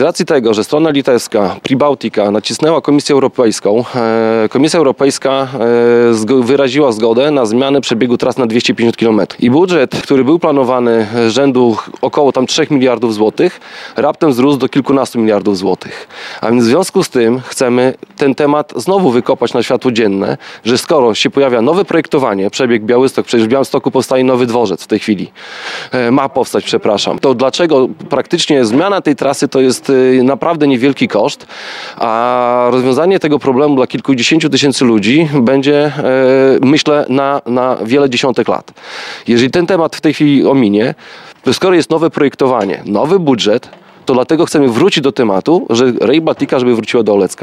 Z racji tego, że strona litewska, Pribałtika, nacisnęła Komisję Europejską, Komisja Europejska wyraziła zgodę na zmianę przebiegu tras na 250 km. I budżet, który był planowany rzędu około 3 miliardów złotych, raptem wzrósł do kilkunastu miliardów złotych. A więc w związku z tym chcemy ten temat znowu wykopać na światło dzienne, że skoro się pojawia nowe projektowanie, przebieg Białystok, przecież w Białymstoku powstaje nowy dworzec w tej chwili, ma powstać, przepraszam, to dlaczego praktycznie zmiana tej trasy to jest naprawdę niewielki koszt, a rozwiązanie tego problemu dla kilkudziesięciu tysięcy ludzi będzie, myślę, na wiele dziesiątek lat. Jeżeli ten temat w tej chwili ominie, to skoro jest nowe projektowanie, nowy budżet, to dlatego chcemy wrócić do tematu, że Rail Baltica, żeby wróciła do Olecka.